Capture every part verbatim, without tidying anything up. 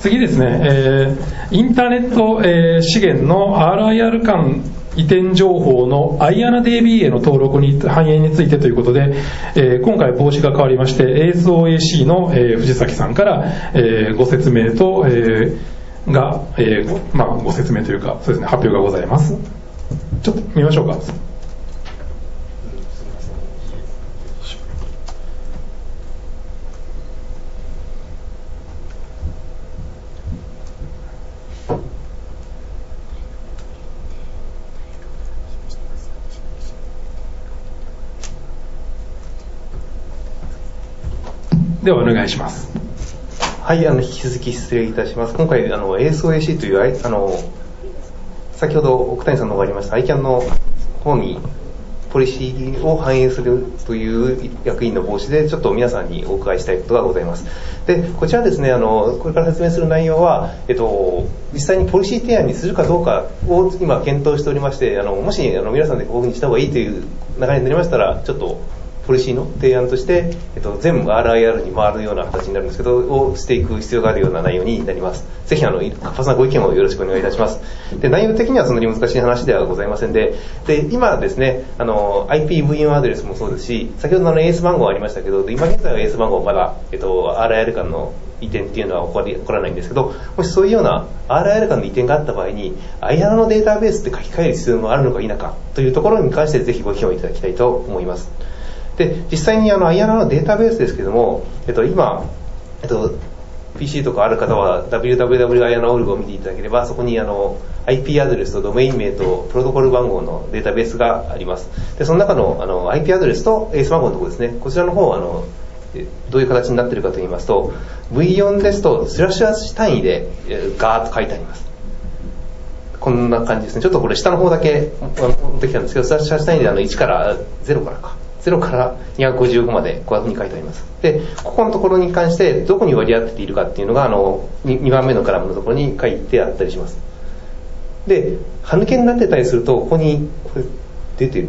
次ですね、えー、インターネット、えー、資源の アールアイアール 間移転情報の アイアナ ディービー への登録に反映についてということで、えー、今回帽子が変わりまして エーエスオーエーシー の、えー、藤崎さんから、えー、ご説明と、えー、が、えーまあ、ご説明というかそうですね、発表がございます。ちょっと見ましょうか。ではお願いします。 はい、あの引き続き失礼いたします。今回あの エーエスオーエーシー というあの先ほど奥谷さんの方がありました アイキャン の方にポリシーを反映するという役員の帽子でちょっと皆さんにお伺いしたいことがございます。でこちらですね、あのこれから説明する内容は、えっと、実際にポリシー提案にするかどうかを今検討しておりまして、あのもしあの皆さんでこういうふうにした方がいいという流れになりましたらちょっとポリシーの提案として、えっと、全部 アールアイアール に回るような形になるんですけどをしていく必要があるような内容になります。ぜひあの活発なご意見をよろしくお願いいたします。で内容的にはそんなに難しい話ではございませんで、で今ですね、あの アイピーブイよん アドレスもそうですし、先ほどの エーエス 番号ありましたけど、今現在は エーエス 番号まだ、えっと、アールアイアール 間の移転っていうのは起こり、起こらないんですけど、もしそういうような アールアイアール 間の移転があった場合に アイアナ のデータベースって書き換える必要があるのか否かというところに関してぜひご意見をいただきたいと思います。で実際にあの アイアナ のデータベースですけども、えっと、今、えっと、ピーシー とかある方は ダブリューダブリューダブリュー アイアナ オルグを見ていただければ、そこにあの アイピー アドレスとドメイン名とプロトコル番号のデータベースがあります。でその中の、あの アイピー アドレスと エーエス 番号のところですね、こちらの方あのどういう形になっているかといいますと ブイよん ですとスラッシュアス単位でガーッと書いてあります。こんな感じですね。ちょっとこれ下の方だけ持ってきたんですけど、スラッシュアス単位であのいちからゼロからかゼロからにひゃくごじゅうごまでこういうふうに書いてあります。でここのところに関してどこに割り当てているかっていうのがあの 2, にばんめのカラムのところに書いてあったりします。で歯抜けになってたりするとここにこれ出てる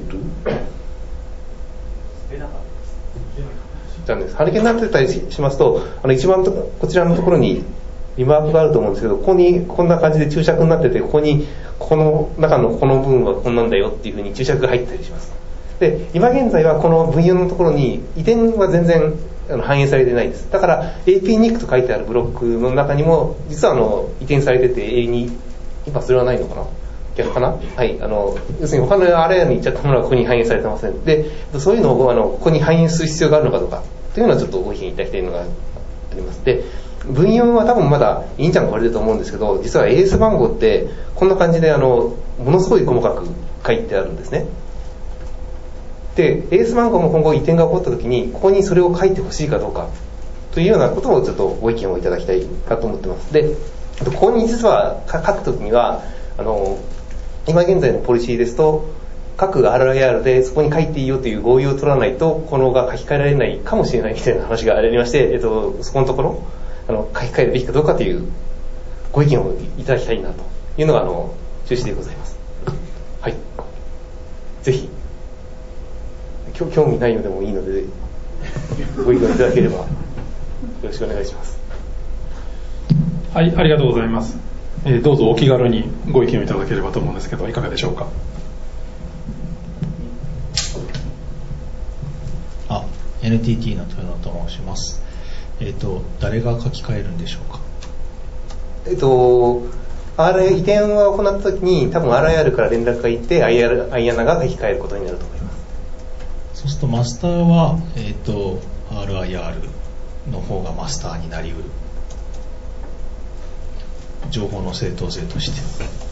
じゃあね、歯抜けになってたりしますと、あの一番とこちらのところにリマークがあると思うんですけど、ここにこんな感じで注釈になってて、ここにこの中のこの部分はこんなんだよっていうふうに注釈が入ってたりします。で今現在はこの ブイよん のところに移転は全然あの反映されてないです。だから エーピーニック と書いてあるブロックの中にも実はあの移転されてて エーに 今それはないのかな、逆かな、はい、あの要するに他のアレアに行っちゃったものはここに反映されてません。でそういうのをあのここに反映する必要があるのかどうかというのはちょっとご意見いただきたいのがあります。で ブイよん は多分まだいいんちゃんこれだと思うんですけど、実は エーエス 番号ってこんな感じであのものすごい細かく書いてあるんですね。で エーエス 番号も今後移転が起こった時にここにそれを書いてほしいかどうかというようなことをちょっとご意見をいただきたいかと思ってます。でここに実は書く時にはあの今現在のポリシーですと各 アールアイアール でそこに書いていいよという合意を取らないとこのが書き換えられないかもしれないみたいな話がありまして、えっと、そこのところあの書き換えるべきかどうかというご意見をいただきたいなというのがあの趣旨でございます。はい、ぜひ興味ないのでもいいのでご意見いただければよろしくお願いします。 はい、ありがとうございます。えー、どうぞお気軽にご意見をいただければと思うんですけどいかがでしょうか。 あ、エヌティーティー の豊野と申します。えっと誰が書き換えるんでしょうか。 えっと アール 移転を行った時に多分 アールアイアール から連絡がいって アイアナ が書き換えることになると思います。 そうするとマスターは、えっと アールアイアール の方がマスターになりうる、情報の正当性として。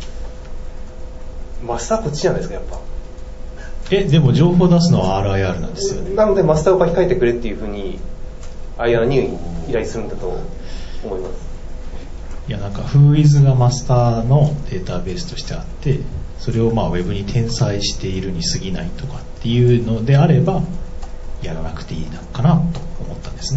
マスターこっちじゃないですかやっぱ。 えでも情報出すのは アールアイアール なんですよね。 なのでマスターを書き換えてくれっていうふうにアイアナ に依頼するんだと思います。 いやなんか Whois がマスターのデータベースとしてあってそれをまあウェブに転載しているに過ぎないとかっていうのであればやらなくていいのかなと思ったんですね。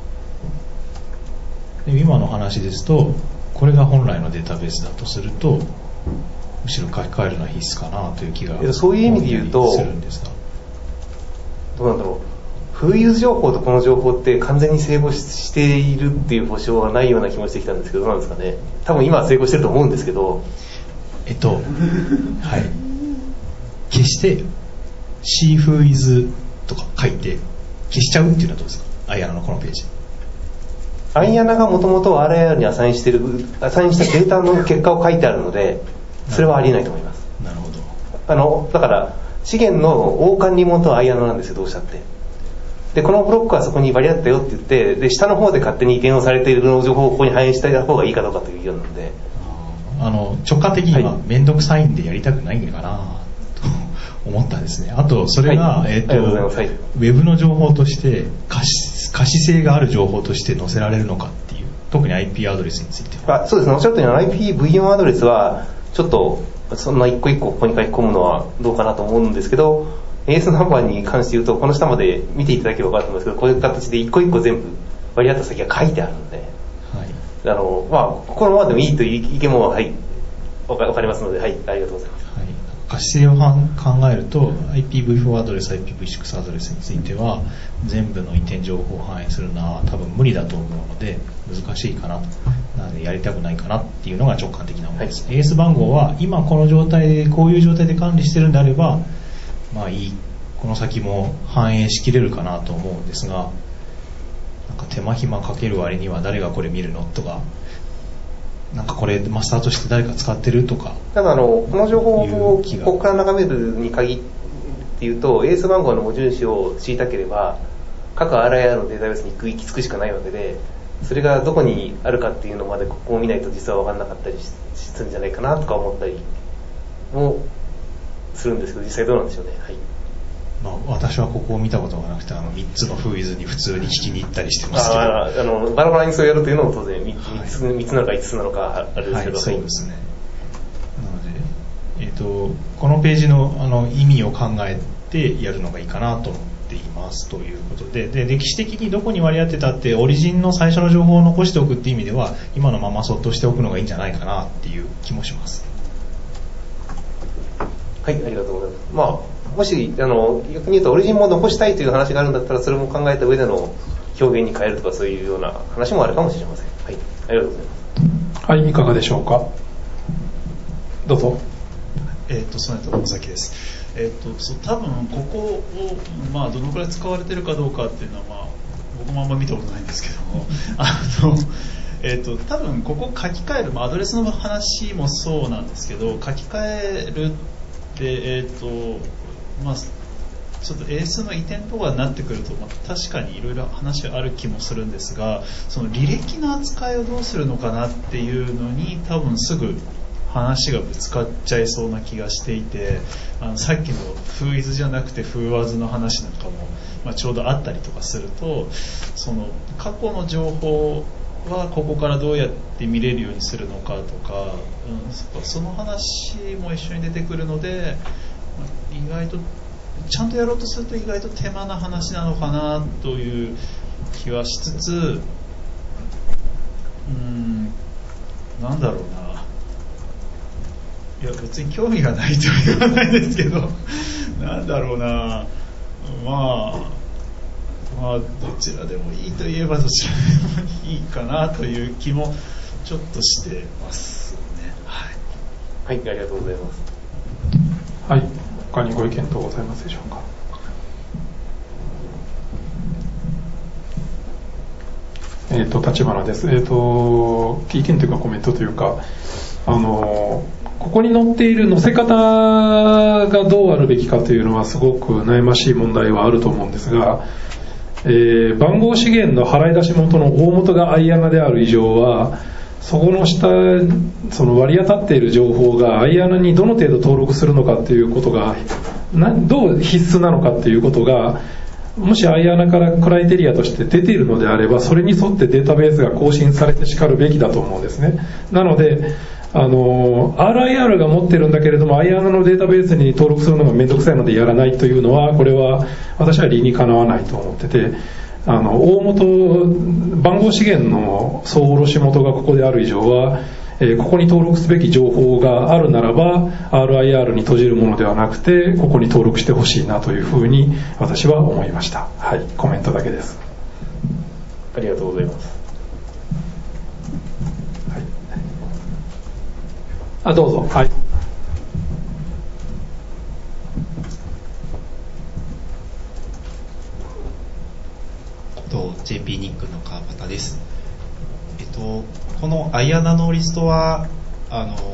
で今の話ですとこれが本来のデータベースだとするとむしろ書き換えるのは必須かなという気がそういう意味で言うとするんですが、 どうなんだろう。 フーユーズ情報とこの情報って完全に整合しているっていう保証はないような気もしてきたんですけど、どうなんですかね。多分今は成功してると思うんですけど。 えっと、はい。決して C フーイズとか書いて消しちゃうっていうのはどうですか？アイアナのこのページ。 アイアナがもともと アールアイアール にアサインしてる、アサインしたデータの結果を書いてあるので、それはありえないと思います。 なるほど。 あの、だから、資源の王冠に元はアイアナなんですよ、どうしたって。で、このブロックはそこに割り当ったよって言って、で、下の方で勝手に移転をされているの情報をここに反映した方がいいかどうかというようなので。 あの、直感的には面倒くさいんでやりたくないのかなと思ったんですね。あと、それが、 はい、 えっ、ー、と、はい、ウェブの情報として可視、可視性がある情報として載せられるのかっていう、特に アイピー アドレスについては。 あ、そうですね、おっしゃったように アイピーブイよん アドレスは、ちょっと、そんな一個一個ここに書き込むのはどうかなと思うんですけど、エーエス ナンバーに関して言うと、この下まで見ていただければ分かると思うんですけど、こういう形で一個一個全部割り当った先が書いてあるので、はい、あの、まあ、このままでもいいという意見も、はい、わかりますので、はい、ありがとうございます。 はい、可視性を考えると アイピーブイフォー アドレス アイピーブイシックス アドレスについては全部の移転情報を反映するのは多分無理だと思うので難しいかなと、なのでやりたくないかなっていうのが直感的なものです、はい、エーエス 番号は今この状態でこういう状態で管理してるんであればまあいい、この先も反映しきれるかなと思うんですが、なんか手間暇かける割には誰がこれ見るのとか、なんかこれマスターとして誰か使ってるとか。 ただあのこの情報をここから眺めるに限って言うと エーエス 番号の持ち主を知りたければ各 アールアイアール のデータベースに行き着くしかないわけで、それがどこにあるかっていうのまでここを見ないと実は分からなかったりするんじゃないかなとか思ったりもするんですけど、実際どうなんでしょうね。はい、 まあ、私はここを見たことがなくてあのみっつのフーイズに普通に聞きに行ったりしてますけど、 ああのバラバラにそうやるというのも当然 みっつ、はい、みっつなのかいつつなのかあれですけど、 はい、そうですね。なので、えーと、このページ の, あの意味を考えてやるのがいいかなと思っていますということ で, で歴史的にどこに割り当てたってオリジンの最初の情報を残しておくっていう意味では今のままそっとしておくのがいいんじゃないかなっていう気もします。 はい、ありがとうございます。まあもしあの逆に言うとオリジンも残したいという話があるんだったらそれも考えた上での表現に変えるとかそういうような話もあるかもしれません。はい、ありがとうございます。 はい、いかがでしょうか。どうぞ。 えっと、その後野崎です。えっと、そう多分ここをまあどのくらい使われてるかどうかっていうのはまあ僕もあんま見たことないんですけども、あのえっと多分ここ書き換える、まあ、アドレスの話もそうなんですけど書き換えるってえっとまあ、ちょっと エーエス の移転とかになってくると、まあ、確かにいろいろ話はある気もするんですが、その履歴の扱いをどうするのかなっていうのに多分すぐ話がぶつかっちゃいそうな気がしていて、あのさっきのフーイズじゃなくてフーワーズの話なんかも、まあ、ちょうどあったりとかすると、その過去の情報はここからどうやって見れるようにするのかとか、うん、その話も一緒に出てくるので意外とちゃんとやろうとすると意外と手間な話なのかなという気はしつつ、うーん、なんだろうな、いや別に興味がないとは言わないですけどなんだろうな、まあまあどちらでもいいといえばどちらでもいいかなという気もちょっとしてますね。はい、 はい、ありがとうございます。 はい、他にご意見等ございますでしょうか。えっ、ー、と立花です。えっ、ー、と意見というかコメントというか、あのここに載っている載せ方がどうあるべきかというのはすごく悩ましい問題はあると思うんですが、えー、番号資源の払い出し元の大元がアイアナである以上はそこの下、その割り当たっている情報がアイアナにどの程度登録するのかっていうことがなどう必須なのかっていうことがもしアイアナからクライテリアとして出ているのであればそれに沿ってデータベースが更新されてしかるべきだと思うんですね。なのであの アールアイアール が持ってるんだけれども アイアナのデータベースに登録するのがめんどくさいのでやらないというのはこれは私は理にかなわないと思ってて、あの大元番号資源の総卸元がここである以上はえー、ここに登録すべき情報があるならば アールアイアール に閉じるものではなくてここに登録してほしいなというふうに私は思いました。はい、コメントだけです。 ありがとうございます。 はい、あ、どうぞ。はい。 ジェーピー ニックの川端です。えっと、このアイアナのリストはあの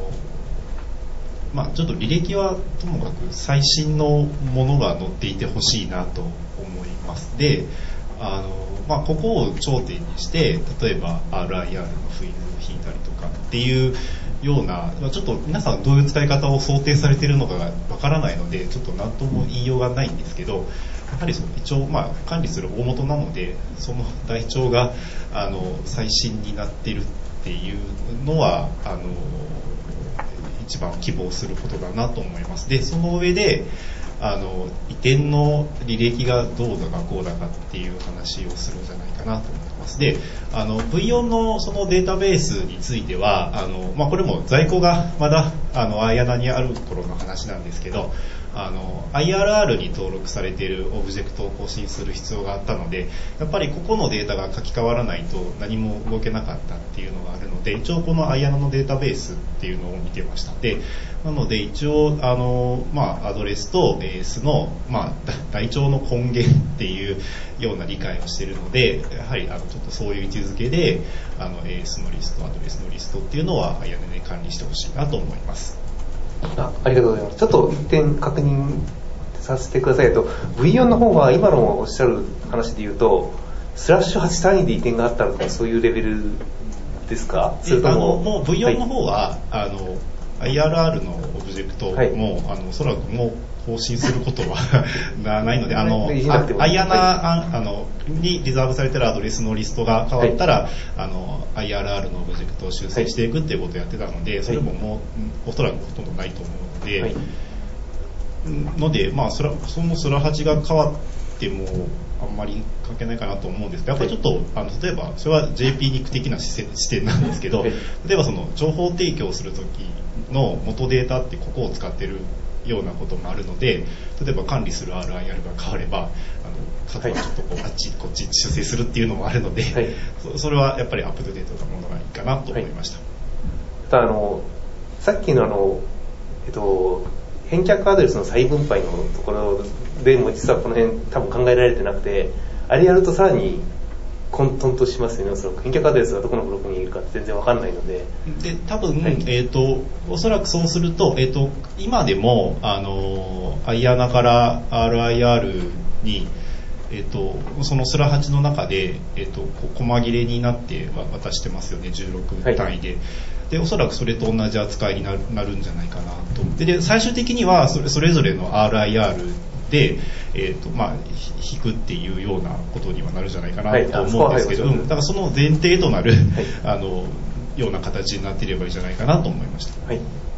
まあ、ちょっと履歴はともかく最新のものが載っていてほしいなと思います。で、あのまあ、ここを頂点にして例えば アールアイアール のフィールドを引いたりとかっていうような、ちょっと皆さんどういう使い方を想定されているのかがわからないのでちょっと何とも言いようがないんですけど、やはりその一応、まあ、管理する大元なのでその台帳があの最新になっているっていうのはあの一番希望することだなと思います。でその上であの移転の履歴がどうだかこうだかっていう話をするんじゃないかなと思います。であの ブイよん のそのデータベースについてはあの、まあ、これも在庫がまだあのアイアナにある頃の話なんですけど、あの アイアールアール に登録されているオブジェクトを更新する必要があったので、やっぱりここのデータが書き換わらないと何も動けなかったっていうのがあるので、一応このアイアナのデータベースっていうのを見てました。でなので一応あの、まあ、アドレスと エーエス の、まあ、台帳の根源っていうような理解をしているので、やはりあのちょっとそういう位置づけであの エーエス のリスト、アドレスのリストっていうのはアイアナで管理してほしいなと思います。 あ, ありがとうございます。ちょっと一点確認させてくださいと、 ブイよん の方は今のおっしゃる話で言うとスラッシュはち単位で移転があったのかそういうレベルですか？それともあのもう ブイよん の方は、はい、あの アイアールアール のオブジェクトも、はい、あのおそらくもう更新することはないので、あのアイアナ、はい、あのにリザーブされているアドレスのリストが変わったら、はい、あの アイアールアール のオブジェクトを修正していくっていうことをやってたので、それももうおそらくほとんどないと思うので、はい、ので、まあ、そらそのスラはちが変わってもあんまり関係ないかなと思うんですけど、やっぱりちょっとあの例えばそれは ジェーピー ニック的な視点なんですけど、例えばその情報提供するときの元データってここを使ってるようなこともあるので、例えば管理する アールアイアール が変わればあの数はちょっとこうあっちこっち修正するっていうのもあるので、はい、そ, それはやっぱりアップデートなものがいいかなと思いました。 はい、あのさっきのあの、えっと、返却アドレスの再分配のところでも実はこの辺多分考えられてなくて、あれやるとさらに混沌としますよね。その返却アドレスがどこのブロックにいるか全然わかんないので、 で多分、はい、えーと、おそらくそうすると、えーと、今でもあのアイアナから アールアイアール に、えーと、そのスラはちの中で、えーと、細切れになって渡してますよね、じゅうろく単位で、はい、でおそらくそれと同じ扱いにな る, なるんじゃないかなと。でで最終的にはそ れ, それぞれの アールアイアール で、えーとまあ、引くっていうようなことにはなるんじゃないかなと思うんですけど、はい、だからその前提となる、はい、あのような形になっていればいいんじゃないかなと思いました。 はい、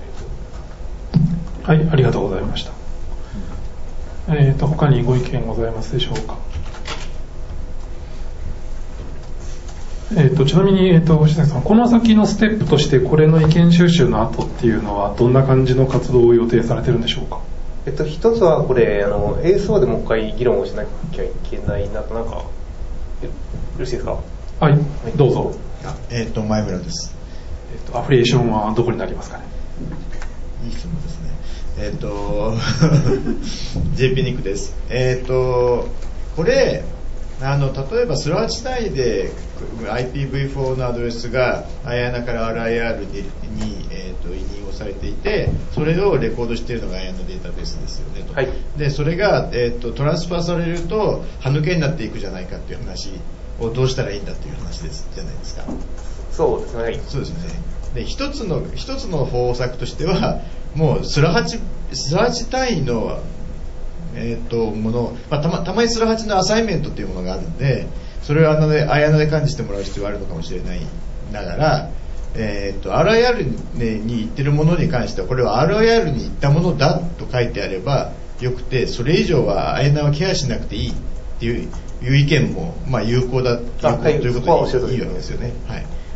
はい、ありがとうございました。えーと他にご意見ございますでしょうか？えー、とちなみに、えー、と星崎さん、この先のステップとしてこれの意見収集の後っていうのはどんな感じの活動を予定されてるんでしょうか？ えっと、一つはこれあの エーエスオー でもう一回議論をしなきゃいけないなと、なんかよろしいですか？ はい、はい、どうぞ。 えっと前村です。 えっとアフィリエーションはどこになりますかね？ いい質問ですね。えっとジェーピー ニックです。えっとこれあの例えばスラはち単位で アイピーブイフォー のアドレスが アイアナ から アールアイアール に、えー、と委任をされていて、それをレコードしているのが アイアナ データベースですよねと、はい、でそれが、えー、とトランスファーされると歯抜けになっていくじゃないかっていう話をどうしたらいいんだっていう話ですじゃないですか。 そうですね、はい、 そうですね。で一つの一つの方策としてはもうスラはちスラはち単位のえー、ともの、まあ、た, またまにスラはちのアサイメントというものがあるので、それをあのでアイアナで管理してもらう必要があるのかもしれないながら、えー、と アールアイアール に行ってるものに関してはこれは アールアイアール に行ったものだと書いてあればよくて、それ以上はアイアナはケアしなくていいっていう、いう意見も、まあ、有効だ有効ということでいいわけですよね。はい、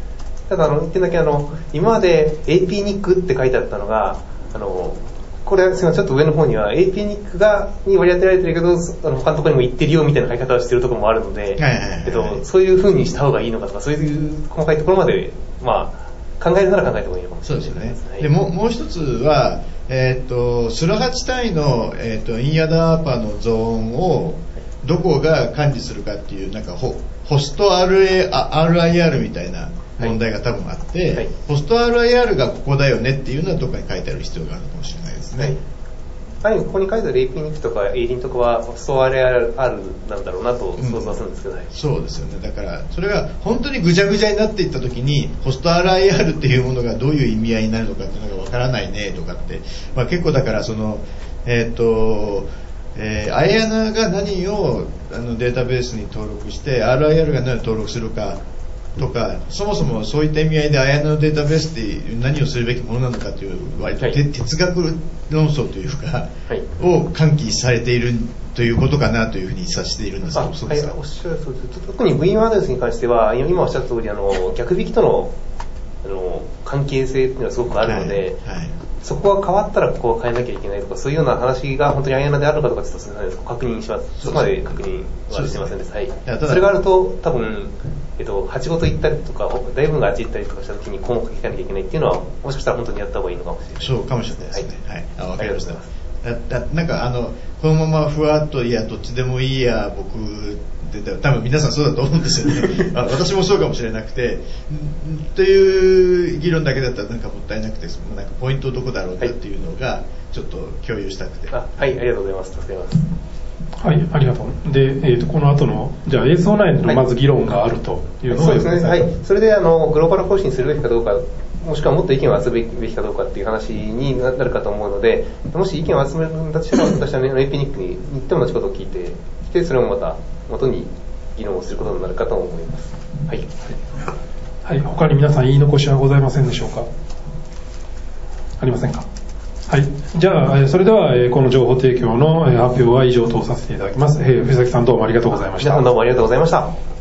ただあの一点だけあの今まで エーピー ニックって書いてあったのがあのこれはすみませんちょっと上の方には エーピー ニックがに割り当てられてるけどあの他のところにも行ってるよみたいな書き方をしてるところもあるので、えっと、そういう風にした方がいいのかとかそういう細かいところまで、まあ、考えるなら考えた方がいいのかもしれないです。 そうですよね。 はい、 でももう一つは、えー、とスラハチ単位の、えー、とインヤダーパのゾーンをどこが管理するかっていうなんか ホ, ホスト アールエー アールアイアール みたいな問題が多分あって、はいはい、ホスト アールアイアール がここだよねっていうのはどっかに書いてある必要があるかもしれないですね。はいはい、ここに書いてある エーピー ニックとか エーリンとかはホスト アールアイアール なんだろうなと想像するんですけど、うん、 そうですよね。だからそれが本当にぐちゃぐちゃになっていった時にホスト アールアイアール っていうものがどういう意味合いになるのかっていうのがわからないねとかって、まあ、結構だからそのえっ、ー、とえー、アイアナが何をあのデータベースに登録して アールアイアール が何を登録するかとかそもそもそういった意味合いでアイアナのデータベースって何をするべきものなのかという割と、はい、哲学論争というか、はい、を喚起されているということかなというふうに察しているんですけど、そうですか。 はい、おっしゃるとおりです。特に ブイワン アドレスに関しては今おっしゃった通りあの逆引きとのあの関係性っていうのはすごくあるので、はいはい、そこが変わったらここは変えなきゃいけないとかそういうような話が本当にアイアナであるのかとかちょっとすみません確認します。そこまで確認はしてませんでした。はい。それがあると多分えっと鉢ごと行ったりとか大部分があっち行ったりとかした時に項目書かなきゃいけないっていうのはもしかしたら本当にやった方がいいのかもしれない。 そうかもしれないですね。はい。はい、あ、わかりました。 ありがとうございます。 だだなんかあのこのままふわっといやどっちでもいいや僕で多分皆さんそうだと思うんですよねあ私もそうかもしれなくてという議論だけだったらなんかもったいなくてなんかポイントどこだろうかっていうのがちょっと共有したくて、 はい、あ、はい、ありがとうございます。助かります。 はい、ありがとう。で、えー、とこの後のじゃあ エーエスオーナイン のまず議論があるというのを、 はい、そうですね。はい。それであのグローバル方針にするべきかどうかもしくはもっと意見を集めるべきかどうかっていう話になるかと思うのでもし意見を集めるんだとしたら私はエーピーニックに行っても同じことを聞いてきてそれをまた元に議論をすることになるかと思います。はい、 はい、他に皆さん言い残しはございませんでしょうか。ありませんか。はい、じゃあそれではこの情報提供の発表は以上とさせていただきます。藤崎さんどうもありがとうございました。 皆さんどうもありがとうございました。